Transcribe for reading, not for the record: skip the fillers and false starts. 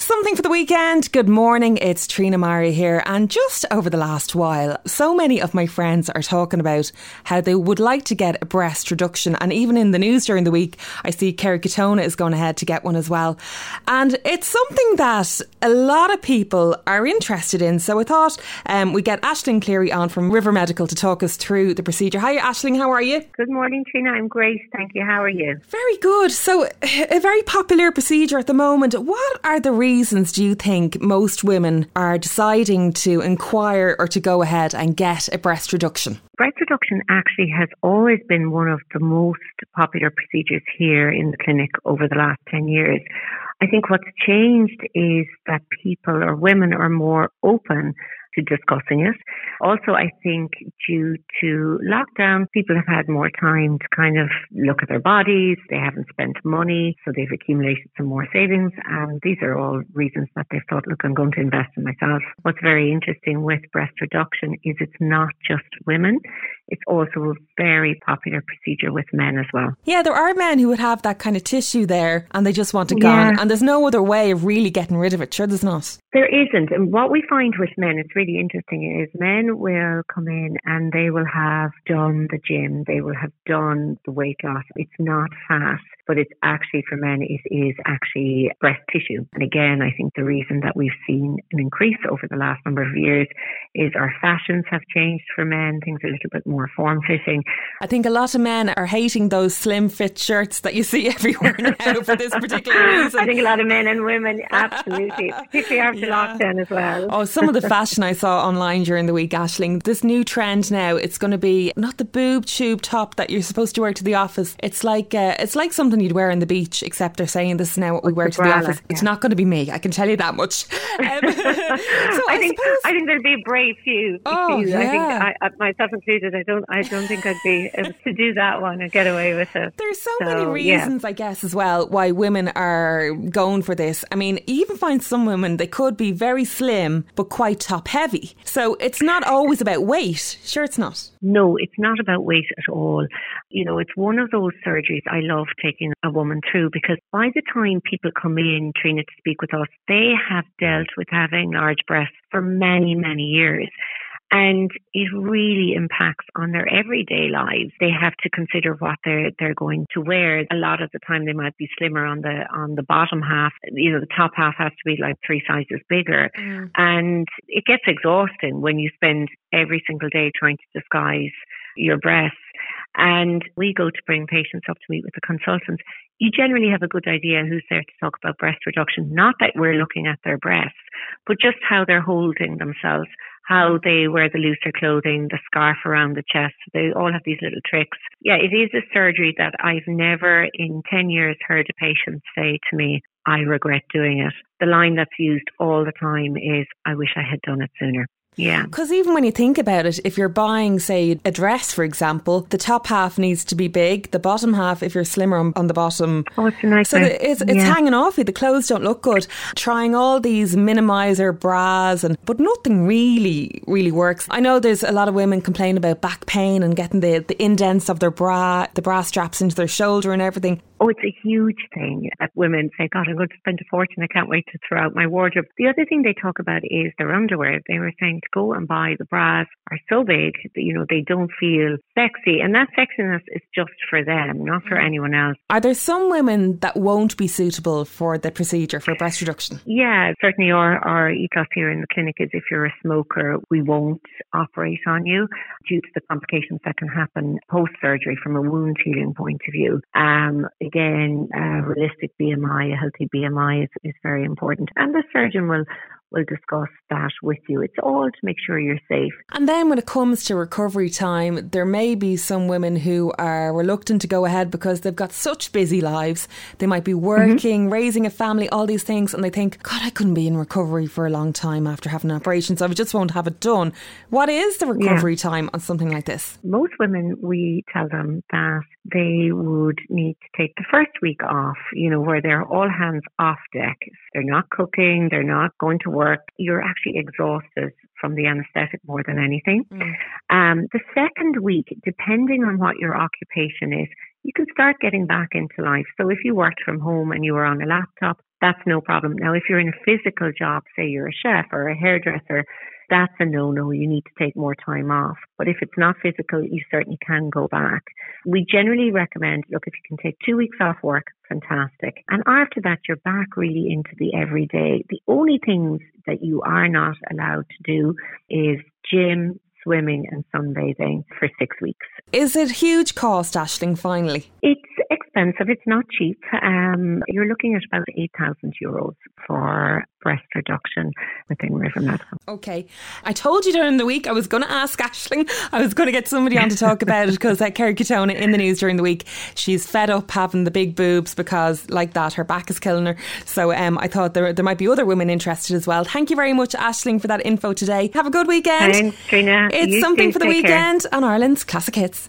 Something for the weekend. Good morning, it's Trina Mari here. And just over the last while, so many of my friends are talking about how they would like to get a breast reduction. And even in the news during the week, I see Kerry Katona is going ahead to get one as well. And it's something that a lot of people are interested in. So I thought we get Aisling Cleary on from River Medical to talk us through the procedure. Hi Aisling, how are you? Good morning, Trina. I'm great, thank you. How are you? Very good. So a very popular procedure at the moment. What are the reasons do you think most women are deciding to inquire or to go ahead and get a breast reduction? Breast reduction actually has always been one of the most popular procedures here in the clinic over the last 10 years. I think what's changed is that people or women are more open to discussing it. Also, I think due to lockdown, people have had more time to kind of look at their bodies. They haven't spent money, so they've accumulated some more savings. And these are all reasons that they've thought, look, I'm going to invest in myself. What's very interesting with breast reduction is it's not just women. It's also a very popular procedure with men as well. Yeah, there are men who would have that kind of tissue there and they just want it gone. And there's no other way of really getting rid of it. Sure, there's not. There isn't. And what we find with men, it's really interesting, is men will come in and they will have done the gym. They will have done the weight loss. It's not fat, but it's actually for men is actually breast tissue. And again, I think the reason that we've seen an increase over the last number of years is our fashions have changed for men. Things are a little bit more form-fitting. I think a lot of men are hating those slim fit shirts that you see everywhere now for this particular reason. I think a lot of men and women, absolutely, particularly after lockdown as well. Oh, some of the fashion I saw online during the week, Aisling, this new trend now, it's going to be not the boob tube top that you're supposed to wear to the office. It's like something you'd wear on the beach, except they're saying this is now what we wear to the office. Yeah. It's not going to be me, I can tell you that much. So I think there'll be a brave few. Oh, yeah. I think myself included, I don't think I'd be able to do that one and get away with it. There's so many reasons, I guess, as well, why women are going for this. I mean, you even find some women, they could be very slim, but quite top heavy. So it's not always about weight. Sure, it's not. No, it's not about weight at all. You know, it's one of those surgeries I love taking a woman through, because by the time people come in, Trina, to speak with us, they have dealt with having large breasts for many, many years. And it really impacts on their everyday lives. They have to consider what they're going to wear. A lot of the time they might be slimmer on the bottom half. You know, the top half has to be like 3 sizes bigger. And it gets exhausting when you spend every single day trying to disguise your breasts. And we go to bring patients up to meet with the consultants. You generally have a good idea who's there to talk about breast reduction. Not that we're looking at their breasts, but just how they're holding themselves, how they wear the looser clothing, the scarf around the chest. They all have these little tricks. Yeah, it is a surgery that I've never in 10 years heard a patient say to me, I regret doing it. The line that's used all the time is, I wish I had done it sooner. Yeah. Because even when you think about it, if you're buying, say, a dress, for example, the top half needs to be big. The bottom half, if you're slimmer on the bottom. Oh, it's a nice. So it's hanging off you. The clothes don't look good. Trying all these minimizer bras, but nothing really works. I know there's a lot of women complain about back pain and getting the indents of their bra, the bra straps into their shoulder and everything. Oh, it's a huge thing that women say, God, I'm going to spend a fortune. I can't wait to throw out my wardrobe. The other thing they talk about is their underwear. They were saying to go and buy the bras are so big that, you know, they don't feel sexy. And that sexiness is just for them, not for anyone else. Are there some women that won't be suitable for the procedure for breast reduction? Yeah, certainly our ethos here in the clinic is if you're a smoker, we won't operate on you due to the complications that can happen post-surgery from a wound healing point of view. Again, realistic BMI, a healthy BMI is very important. And the surgeon will discuss that with you. It's all to make sure you're safe. And then when it comes to recovery time, there may be some women who are reluctant to go ahead because they've got such busy lives. They might be working, raising a family, all these things, and they think, God, I couldn't be in recovery for a long time after having an operation, so I just won't have it done. What is the recovery time on something like this? Most women, we tell them that they would need to take the first week off, you know, where they're all hands off deck. They're not cooking, they're not going to work. You're actually exhausted from the anaesthetic more than anything. The second week, depending on what your occupation is, you can start getting back into life. So if you worked from home and you were on a laptop, that's no problem. Now, if you're in a physical job, say you're a chef or a hairdresser, that's a no-no. You need to take more time off. But if it's not physical, you certainly can go back. We generally recommend, look, if you can take 2 weeks off work, fantastic. And after that, you're back really into the everyday. The only things that you are not allowed to do is gym, swimming and sunbathing for 6 weeks. Is it huge cost, Aisling, finally? It's expensive. It's not cheap. You're looking at about €8,000 for breast reduction within River Medical. Okay. I told you during the week I was going to ask Aisling. I was going to get somebody on to talk about it because Kerry Katona in the news during the week, she's fed up having the big boobs because like that, her back is killing her. So I thought there might be other women interested as well. Thank you very much, Aisling, for that info today. Have a good weekend. Thanks, Trina. It's something for the weekend on Ireland's Classic Hits.